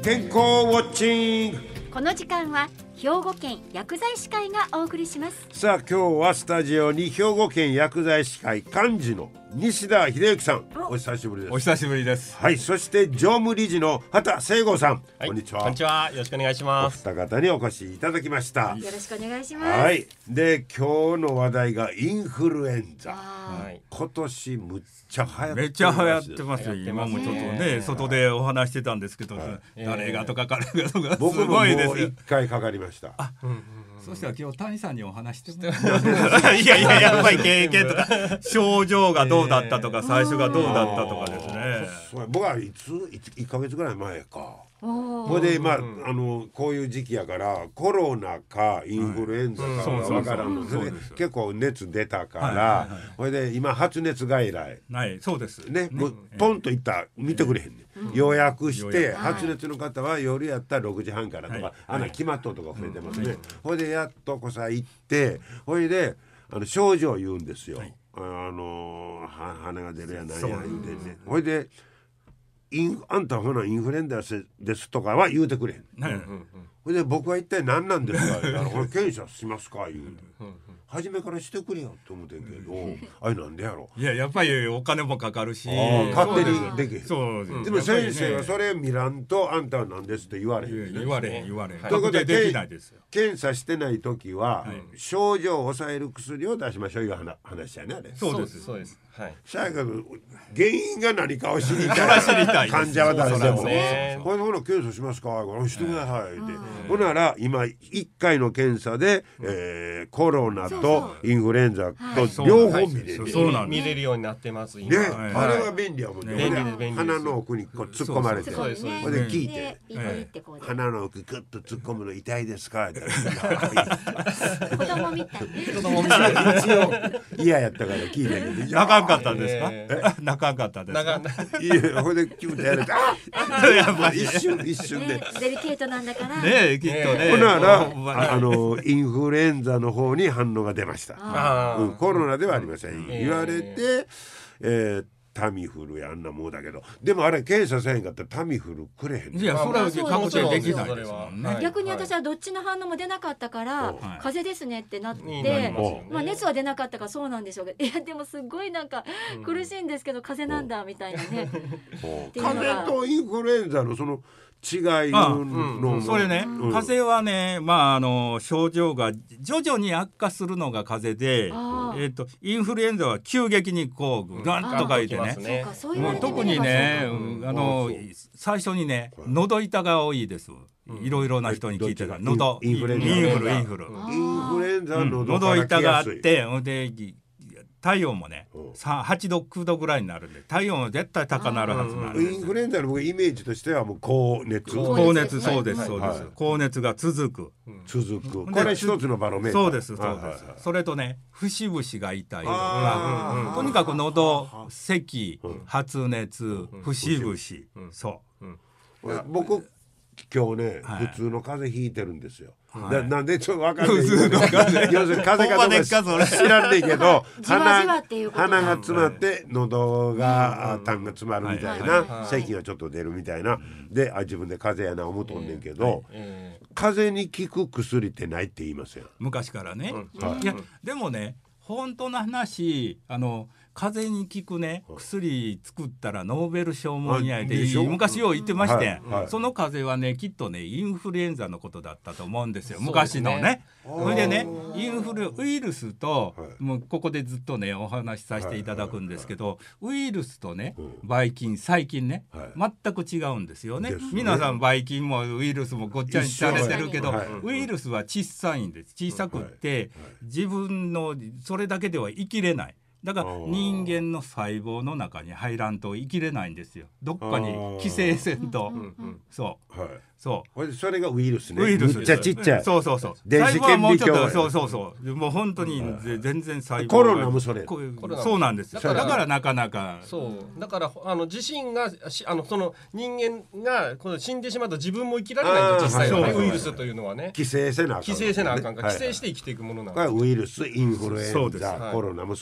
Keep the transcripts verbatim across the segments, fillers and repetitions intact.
健康ウォッチング。 この時間は兵庫県薬剤師会がお送りします。 さあ今日はスタジオに兵庫県薬剤師会幹事の西田秀之さん、お久しぶりです。 お久しぶりです。 はい、そして常務理事の畑聖吾さん、はい、こんにちは。 こんにちは、よろしくお願いします。 お二方にお越しいただきました。 よろしくお願いします。 はい、で今日の話題がインフルエンザ。 はい、 今年むっちゃ流行ってます。 めっちゃ流行ってますよ。今もちょっとね外でお話してたんですけど、はい、誰がとか彼がとかすごいですよ。僕ももう一回かかりました。あ、 うんうんうん、そしたら今日谷さんにお話してもらっていやいややっぱり経験とか症状がどうだったとか、最初がどうだったとかですね。 僕はいついっかげつぐらい前か。これでまああのこういう時期やからコロナかインフルエンザかわからんのでね、結構熱出たからこれで今発熱外来ないそうですね、もうポンといった見てくれへんね、予約して発熱の方は夜やったらろくじはんからとかあんな決まっとうとか増えてますね。これでやっとこさ行ってこれであの症状言うんですよ。あの鼻が出るやなんや言うてね。これでインあんたほなインフルエンザですとかは言うてくれへん、うんうん、それで僕は一体何なんですかこれ検査しますか言うて初めからしてくれよって思ってんけどあれなんでやろ。 いややっぱりお金もかかるし勝手にできへん。 そうです。 でも先生はそれ見らんとあんたは何ですって言われへん、ね、 言われへん言われへん。 ということはできないですよ。 検査してない時は、はい、症状を抑える薬を出しましょういう話やねあれ。 そうですそうです。はい。 しゃあけど原因が何かを知りたい患者は誰でもこれほな検査しますかしてくださいってほなら今いっかいの検査で、えー、コロナとインフルエンザと両方見れる、 はい、見れるようになってます今、 ね、はい、あれは便利やもんね。 便利です便利です。 鼻の奥にこう突っ込まれてそれで聞いて、鼻の奥グッと突っ込むの痛いですかって子供みたい子供みたい一応嫌やったから聞いたけど仲良かったんですか、えー、仲良かったですか。 いやほいでキュンってやれてあっ一瞬一瞬で、 ね、デリケートなんだからねきっとね。 ほならあのインフルエンザの方に反応が出ました。うん、コロナではありません、えー、言われて、えータミフルやあんなもんだけどでもあれ検査せへんかったらタミフルくれへん。 いやそれは確定できないですもんね、 はい、逆に私はどっちの反応も出なかったから、はい、風邪ですねってなって、はい、まあ、熱は出なかったからそうなんでしょうけどいやでもすごいなんか苦しいんですけど風邪なんだみたいなね風邪とインフルエンザのその違いの、 うん、それね、うん、風邪はね、まあ、あの症状が徐々に悪化するのが風邪で、えー、とインフルエンザは急激にこうガンとかいてね、うん、もう特にね、うん、あの最初にね喉痛が多いです。いろいろな人に聞いてた喉インフルエンザインフルインフルインフルエンザの喉痛があってで体温もねはちどきゅうどぐらいになるんで体温は絶対高なるはずなんです。 インフルエンザの僕イメージとしてはもう高熱高熱そうですそうです、はい、高熱が続く続くこれ一つのバロメーター。 そうですそうです、はいはいはい、それとね節々が痛いとかとにかく喉咳発熱節々そう、 うん、僕今日ね、はい、普通の風邪ひいてるんですよ、はい、な, なんでちょっと分かんない普通の風邪要するに風邪かどうか知らんねんけど鼻, 鼻が詰まって喉が痰が詰まるみたいな、はい、咳がちょっと出るみたいな、はい、であ自分で風邪やな思うとんねんけど、はい、風邪に効く薬ってないって言いますよ昔からね、 うんはい、 いやでもね本当の話あの風邪に効くね薬作ったらノーベル賞もにゃいで昔よう言ってまして、はいはい、その風邪はねきっとねインフルエンザのことだったと思うんですよ昔のね。それでねインフルウイルスと、はい、もうここでずっとねお話しさせていただくんですけど、はいはいはい、ウイルスとねばい菌細菌ね、はい、全く違うんですよね。皆さんばい菌もウイルスもごっちゃにされてるけど、はい、ウイルスは小さいんです。小さくって、はいはい、自分のそれだけでは生きれない。だから人間の細胞の中に入らんと生きれないんですよ。どっかに寄生せんと、そう、はい、そう。 それがウイルスね。 ウイルスめっちゃちっちゃい。 そうそうそう。 電子顕微鏡。 そうそうそう。もう本当に全然細胞が。 コロナもそれ。 そうなんですよ。だからなかなか。 そうだからあの自身があのその人間がこの死んでしまうと自分も生きられないんです実際はねウイルスというのはね。 寄生せなあかん。 寄生せなあかんから寄生して生きていくものなんです。 ウイルスインフルエンザコロナもそう。 そうそう 。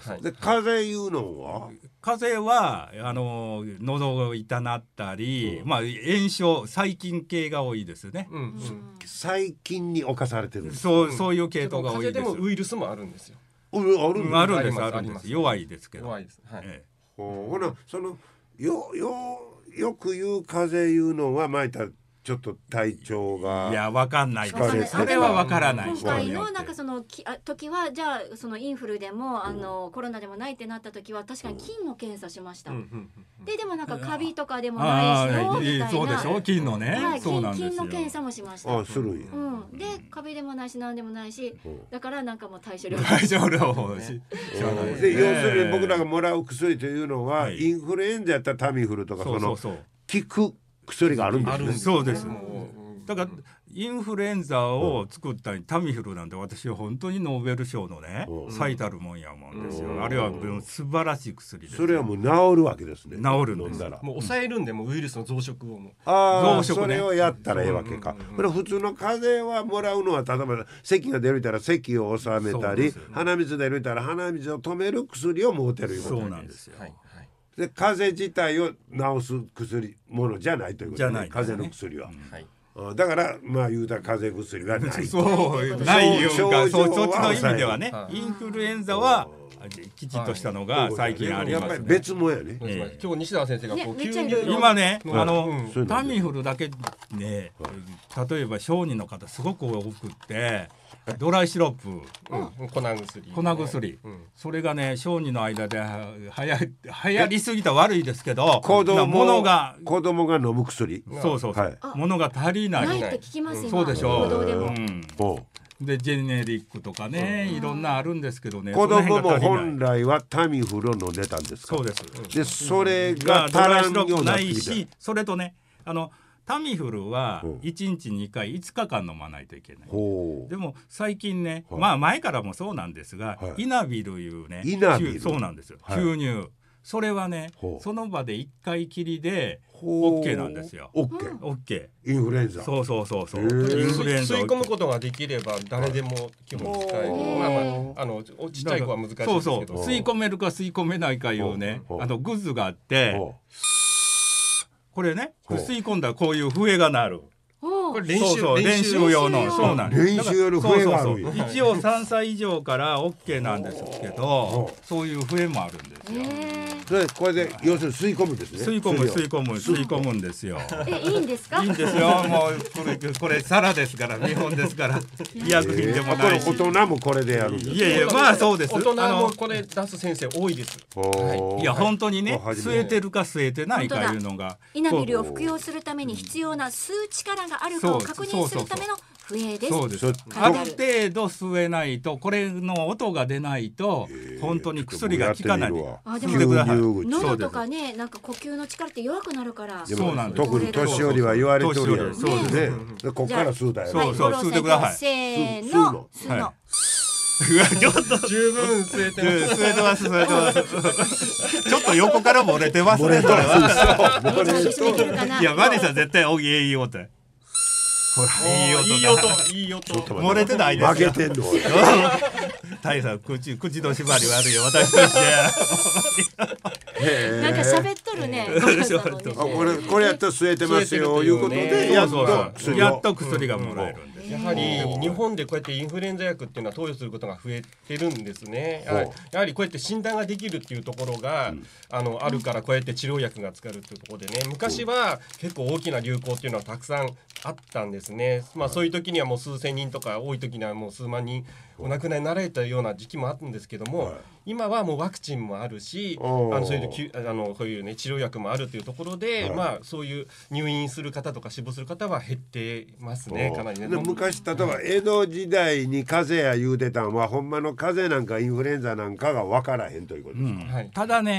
はいで風邪いうのは風邪はあの喉が痛なったり、まあ炎症細菌系が多いですね。 うんうん細菌に侵されてるんですか。 そうそういう系統が多い風です。 邪でもウイルスもあるんですよ。 うんあるんだあるんですありますあるんです。弱いですけど。 弱いです。はい。 ええほほなそのよよよく言う風邪いうのはまいたちょっと体調がいやわかんないですね。 わかんないそれはわからない。 今回人によってのなんかそのきあ時はじゃあそのインフルでもあのコロナでもないってなった時は確かに菌の検査しました。 うんうんででもなんかカビとかでもないしよああみたいな。 そうでしょ。菌のね。 はい、 そうなんですよ。 菌の検査もしました。 あするんや。 うん、でカビでもないし何でもないし、だからなんかもう対処療法。 大丈夫だし。知らないですねで要するに僕らがもらう薬というのは、 はいインフルエンザやったらタミフルとかそそうのそうそう。 効く薬があるんですね。 あるんですそうです。 もうだからインフルエンザを作ったタミフルなんて私は本当にノーベル賞のねうん最たるもんやもんですうんよ。あれはもう素晴らしい薬ですよ。 それはもう治るわけですね。 治るんです飲んだら。 もう抑えるんでもうウイルスの増殖をもうああ、 増殖ねそれをやったらええわけか。 うんうんうんこれ普通の風邪はもらうのは例えば咳が出るたら咳を収めたり、 そうですよね鼻水出るたら鼻水を止める薬を持てるいうことそうなんですよ。 はいはいで風邪自体を治す薬ものじゃないということね。 じゃないですね風邪の薬は。 はい。 あだからまあ言うたら風邪薬がない。 そうないいうか症状はそそっちの意味ではねはいインフルエンザはきちっとしたのが最近ありやっぱりますね。 別もんやね。 ええ今日西田先生がこうねめっちゃ急に今ねうんあのうんそうなんですタミフルだけね例えば小児の方すごく多くってドライシロップうん粉薬粉薬うんそれがね小児の間でははや流行りすぎたら悪いですけど子供ものが子供が飲む薬。 そうそうそう、 はいものが足りない。 ないって聞きます今。 そうでしょ報道でも。 うん、 おでジェネリックとかね、いろんなあるんですけどね子供もその辺が足りない本来はタミフルを飲んでたんですか。 そうです、 でそれがが足ドライシロらんようップないになってきた。 しそれとねあのタミフルはうんいちにちにかいいつかかん飲まないといけない。 ほう。 でも最近ね、 はいまあ前からもそうなんですが、 はいイナビルいうねイナビル吸そうなんですよ、 はい吸入それはねほうその場でいっかいきりでほう OK なんですよ。 オッケー。 オッケインフルエンザ。 ーそうそうそうそうへーインフルエンザ吸い込むことができれば誰でも基本使える。 はいまあまああのちっちゃい子は難しいですけど。 そうそう吸い込めるか吸い込めないかいうねほうほうあのグズがあってほこれねほう吸い込んだらこういう笛が鳴る。 おうこれ練習そうそう練習用の練習用そうなんです練習用の笛があるんやそうそうそう一応さんさい以上から OK なんですけどほそういう笛もあるんですよ。 えう。それこれで要するに吸い込むんですね。 吸い込む薬を吸い込む吸い込むんですよ。 ー、えいいんですか？ いいんですよもうこれこれ皿ですから日本ですから医薬品でもあこれないし。 大人もこれでやるんです。 いやいやまあそうです。 大人あのもこれ出す先生多いです。 ほういや本当にねお初め吸えてるか吸えてないかいうのがイナビルを服用するために必要な吸う力があるかを確認するための笛です。 そうですそうある程度吸えないとこれの音が出ないと本当に薬が効かない。 あでも吸ってください。 吸入口喉とかねなんか呼吸の力って弱くなるから。 でもそうなんです特に年寄りは言われてるやん。 年寄りそうですね。でこっから吸うたやろ。 そうそうはい吸ってくださいせー吸うのの吸うの。 はうわちょっと十分吸えてます。 吸えてます吸えてますちょっと横から漏れてますねこれは。 もうねキスできるかな。 いやマリさん絶対おいいい音ほらいい音いいだ音いい音。 漏れてないですよ負けてんの。 大さん口口の縛り悪いよ私としてへえなんか喋っとるね。 あこれこれやったら吸えてますよいうことでやっとそうそう薬をやっと薬がもらえるんです。 やはり日本でこうやってインフルエンザ薬っていうのは投与することが増えてるんですね。 ほうやはりやはりこうやって診断ができるっていうところが、あのあるからこうやって治療薬が使えるっていうところでね、昔は結構大きな流行っていうのはたくさんあったんですね。まあそういう時にはもう数千人とか多い時にはもう数万人お亡くなりになられたような時期もあるんですけども、 はい今はもうワクチンもあるし、あおーのそういうきゅあのこういうね治療薬もあるというところで、 はいまあそういう入院する方とか死亡する方は減ってますね。かなりね。 で昔例えば江戸時代に風邪や言うてたんはほんまの風邪なんかインフルエンザなんかが分からへんということです。 うんはいただね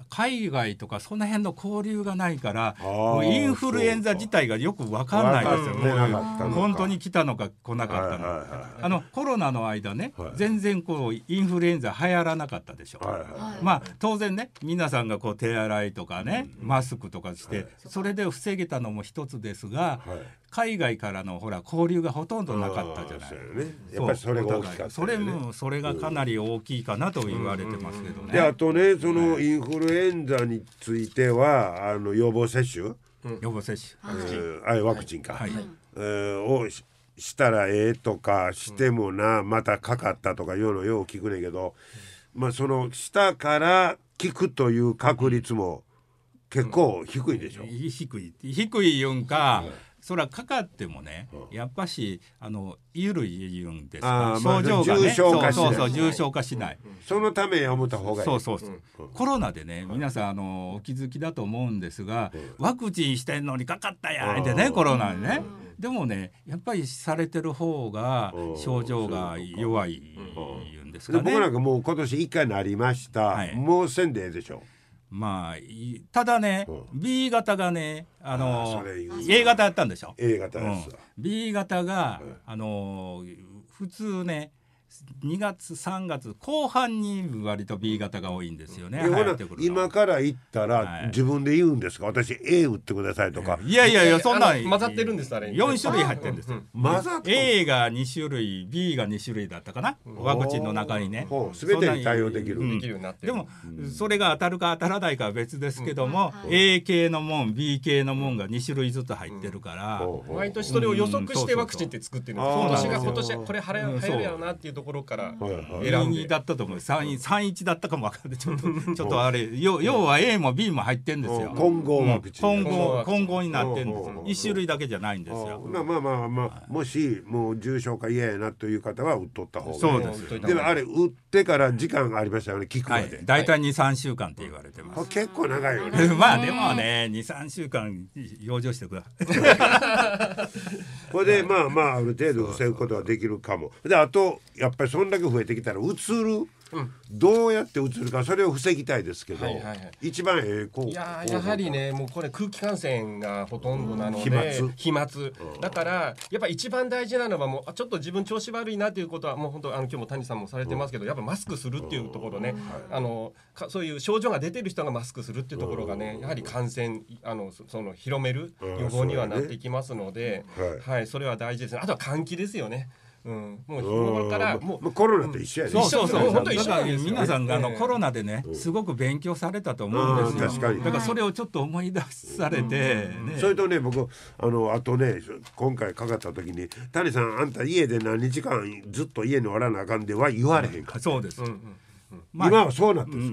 海外とかその辺の交流がないからインフルエンザ自体がよく分かんないですよ。本当に来たのか来なかったのか、はいはいはい、あのコロナの間ね、はい、全然こうインフルエンザ流行らなかったでしょ、はいはい、まあ当然ね皆さんがこう手洗いとかね、うん、マスクとかして、はい、それで防げたのも一つですが、はい、海外からのほら交流がほとんどなかったじゃない。 ね、やっぱりそれが大きかった、ね、 それもそれがかなり大きいかなと言われてますけどね。 であとねそのインフルエンザについてはあの予防接種、 うん、予防接種、 えー、あれワクチンか、はいはい、えー、を し, したらええとかしてもな、うん、またかかったとかいうのよう聞くねんけど、まあそのしたから効くという確率も結構低いでしょ、うん、 低い低い言うんか、うんそれはかかってもね、うん、やっぱしあの緩い言うんですか、症状がね、 重症化しない、 そうそうそう重症化しない、 うん、そのためやめた方がいい。 そうそうそう、うん、コロナでね皆さんあのお気づきだと思うんですが、うん、ワクチンしてんのにかかったやんってね、コロナにね、うん、でもねやっぱりされてる方が症状が弱い言うんですかね。 で僕なんかもう今年いっかいなりました、はい、もうせんでええでしょ。 まあただね、うん、B 型がねあの A 型やったんでしょ。 A 型です、うん、 B 型が、うん、あの普通ねにがつさんがつこう半に割と B 型が多いんですよね。 今から言ったら、はい、自分で言うんですか、私 A 打ってくださいとか。 いやいやいやそんな混ざってるんですあれ。 よんしゅるい入ってるんです。 混ざって A がにしゅるい B がにしゅるいだったかな、ワクチンの中にね。 全てに対応できる、 うん、でも、うん、それが当たるか当たらないかは別ですけども、うん、A 系のもん B 系のもんがにしゅるいずつ入ってるから、 うん、毎年それを予測してワクチンって作ってるんです。今年が今年これ流行るやろなっていうところから選んでだったと思う。さんいちだったかも分かんない。ちょっとちょっとあれ要は A も B も入ってんですよ。 混合ワクチン、 混合混合になってんです。一種類だけじゃないんですよ。 まあまあまあまあもしもう重症化嫌やなという方は打っとった方がいい。 そうです。 でもあれ打ってから時間がありましたよね、効くまで。 だいたいにさんしゅうかんって言われてます。 結構長いよね。 まあでもねにさんしゅうかん養生してください。 これでまあまあある程度防ぐことはできるかも。であとやっぱりそんだけ増えてきたらうつる、うん、どうやってうつるかそれを防ぎたいですけど、はいはいはい、一番ええこういややはりねもうこれ空気感染がほとんどなので、飛沫飛沫だからやっぱ一番大事なのはもうちょっと自分調子悪いなということはもう本当あの今日も谷さんもされてますけど、やっぱマスクするっていうところね、あのかそういう症状が出てる人がマスクするっていうところがねやはり感染あのその広める予防にはなっていきますので、はい、はい、それは大事ですね。あとは換気ですよね。うん、もう日頃からもうコロナと一緒やね。 そうそうそう。本当一緒なんですよ。皆さんがあのコロナでねすごく勉強されたと思うんですよ。確かに。だからそれをちょっと思い出されて、ね、 それとね僕あのあとね今回かかった時に谷さんあんた家で何日間ずっと家におらなあかんでは言われへんか。 そうです。うんうん、 まあ、今はそうなんです、うん、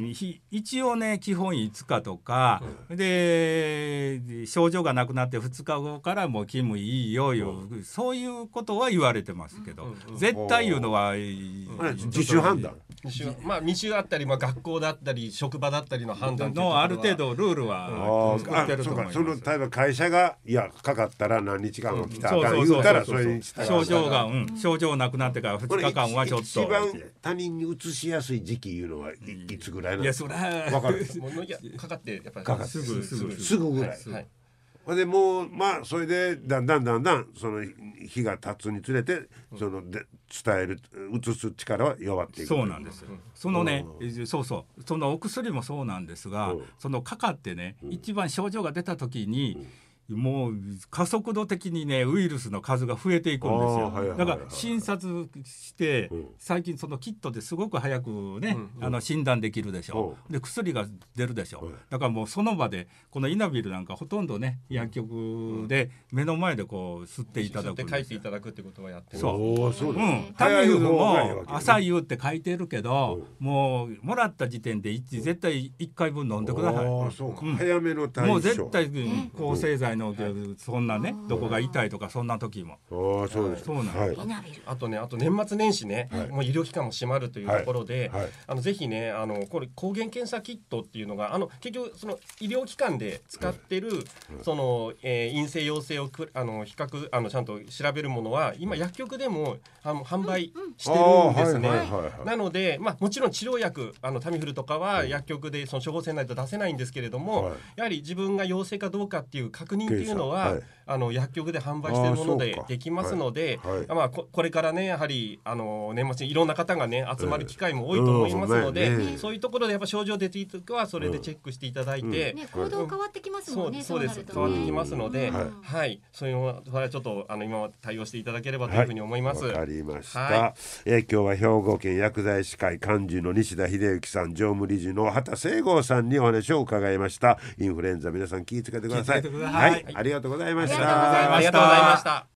一応ね基本いつかとか、うん、で症状がなくなってふつかごからもう勤務いいよいう、うん、そういうことは言われてますけど、うんうん、絶対言うのは、うん、 自主判断まあ未就あったり、まあ、学校だったり職場だったりの判断のある程度ルールは作ってると思います。 その例えば会社がいやかかったら何日間も来たら言うたらそれにしたら症状が、うん、症状なくなってからふつかかんはちょっと一番他人にうつしやすい時期いうのは い, いつぐらいなんですか。 いやそれ分かるいやかかってやっぱりかかってすぐすぐすぐぐらい、はい、でもうまあそれでだんだんだんだんその日が経つにつれてそので伝える移す力は弱っていく。 そうなんですよ。そのね、そうそうそのお薬もそうなんですが、そのかかってね、うん、一番症状が出た時に、うんもう加速度的にねウイルスの数が増えていくんですよ、はいはいはいはい、だから診察して、うん、最近そのキットですごく早くね、うんうん、あの診断できるでしょ、うん、で薬が出るでしょ、うん、だからもうその場でこのイナビルなんかほとんどね薬局で目の前でこう吸っていただくんですよ。 吸って書いていただくってことはやってる。 そうそう、うん、 タミフルも朝夕って書いてるけど、うん、もうもらった時点で絶対いっかいぶん飲んでください。 あそうか、うん、早めの対処もう絶対抗生剤のそんなねどこが痛いとかそんな時も。 ああそうです。 そうなんです、 はい、 イナビルあとね、あと年末年始ね、 はいもう医療機関も閉まるというところで、 はいはいあのぜひね、あのこれ抗原検査キットっていうのが、あの結局その医療機関で使ってる、その、えー、陰性陽性をくあの比較あのちゃんと調べるものは今薬局でもあの販売してるんですね。 あーはいはいはいはいなので、まあ、もちろん治療薬あのタミフルとかは薬局でその処方箋ないと出せないんですけれども、 はいやはり自分が陽性かどうかっていう確認っていうのは、 検査はいあの薬局で販売しているものあーそうかでできますので、 はいはいまあ、こ, これからねやはりあの年末にいろんな方がね集まる機会も多いと思いますので、 うんうんねそういうところでやっぱ症状出ている時はそれでチェックしていただいて、 ね、行動変わってきますもんね。 そうそうですなるとね変わってきますので、 うんはいはいそういうのはそれはちょっとあの今は対応していただければというふうに思います。 わかりました、 はえー今日は兵庫県薬剤師会幹事の西田秀幸さん、常務理事の畑清郷さんにお話を伺いました。インフルエンザ皆さん気をつけてください。 気をつけてくださいはい、ありがとうございましありがとうございた。 ましたありがとうございました。